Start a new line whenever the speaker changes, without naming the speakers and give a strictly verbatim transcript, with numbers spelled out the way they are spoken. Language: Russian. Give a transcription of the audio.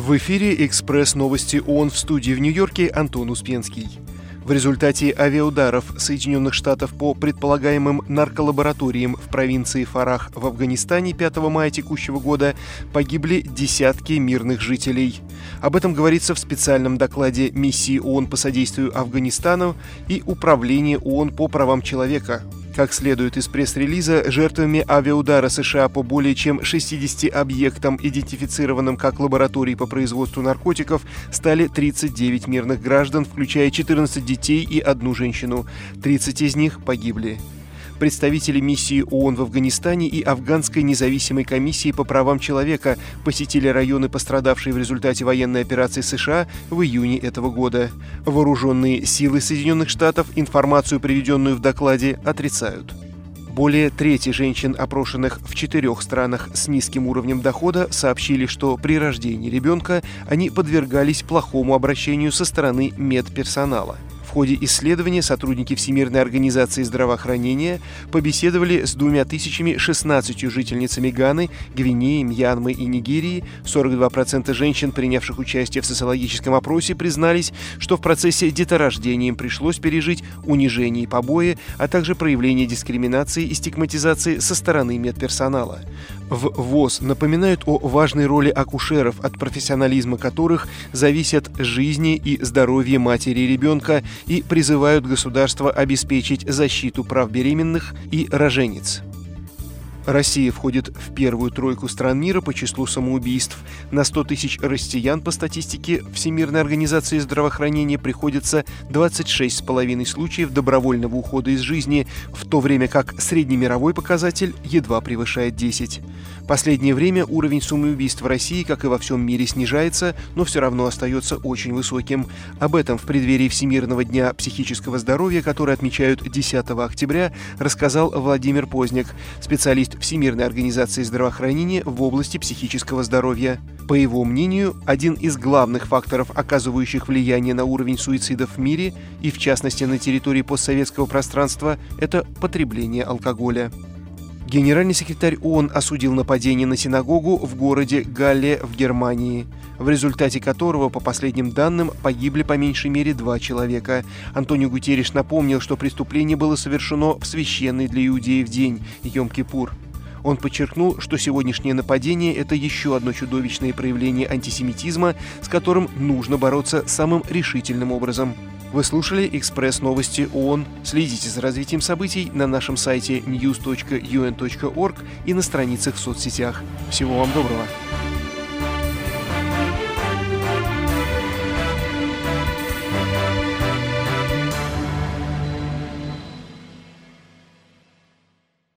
В эфире «Экспресс-новости ООН», в студии в Нью-Йорке Антон Успенский. В результате авиаударов Соединенных Штатов по предполагаемым нарколабораториям в провинции Фарах в Афганистане пятого мая текущего года погибли десятки мирных жителей. Об этом говорится в специальном докладе миссии ООН по содействию Афганистану и Управления ООН по правам человека. Как следует из пресс-релиза, жертвами авиаудара США по более чем шестидесяти объектам, идентифицированным как лаборатории по производству наркотиков, стали тридцать девять мирных граждан, включая четырнадцать детей и одну женщину. тридцать из них погибли. Представители миссии ООН в Афганистане и Афганской независимой комиссии по правам человека посетили районы, пострадавшие в результате военной операции США в июне этого года. Вооруженные силы Соединенных Штатов информацию, приведенную в докладе, отрицают. Более трети женщин, опрошенных в четырех странах с низким уровнем дохода, сообщили, что при рождении ребенка они подвергались плохому обращению со стороны медперсонала. В ходе исследования сотрудники Всемирной организации здравоохранения побеседовали с двумя тысячами шестнадцатью жительницами Ганы, Гвинеи, Мьянмы и Нигерии. сорок два процента женщин, принявших участие в социологическом опросе, признались, что в процессе деторождения им пришлось пережить унижение и побои, а также проявление дискриминации и стигматизации со стороны медперсонала. В ВОЗ напоминают о важной роли акушеров, от профессионализма которых зависят жизни и здоровье матери и ребенка, и призывают государство обеспечить защиту прав беременных и рожениц. Россия входит в первую тройку стран мира по числу самоубийств. На сто тысяч россиян, по статистике Всемирной организации здравоохранения, приходится двадцать шесть с половиной случаев добровольного ухода из жизни, в то время как среднемировой показатель едва превышает десять. Последнее время уровень самоубийств в России, как и во всем мире, снижается, но все равно остается очень высоким. Об этом в преддверии Всемирного дня психического здоровья, который отмечают десятого октября, рассказал Владимир Позняк, специалист Всемирной организации здравоохранения в области психического здоровья. По его мнению, один из главных факторов, оказывающих влияние на уровень суицидов в мире, и в частности на территории постсоветского пространства, это потребление алкоголя. Генеральный секретарь ООН осудил нападение на синагогу в городе Галле в Германии, в результате которого, по последним данным, погибли по меньшей мере два человека. Антонио Гутерриш напомнил, что преступление было совершено в священный для иудеев день Йом-Кипур. Он подчеркнул, что сегодняшнее нападение – это еще одно чудовищное проявление антисемитизма, с которым нужно бороться самым решительным образом. Вы слушали «Экспресс-новости ООН». Следите за развитием событий на нашем сайте ньюс точка ю эн точка орг и на страницах в соцсетях. Всего вам доброго!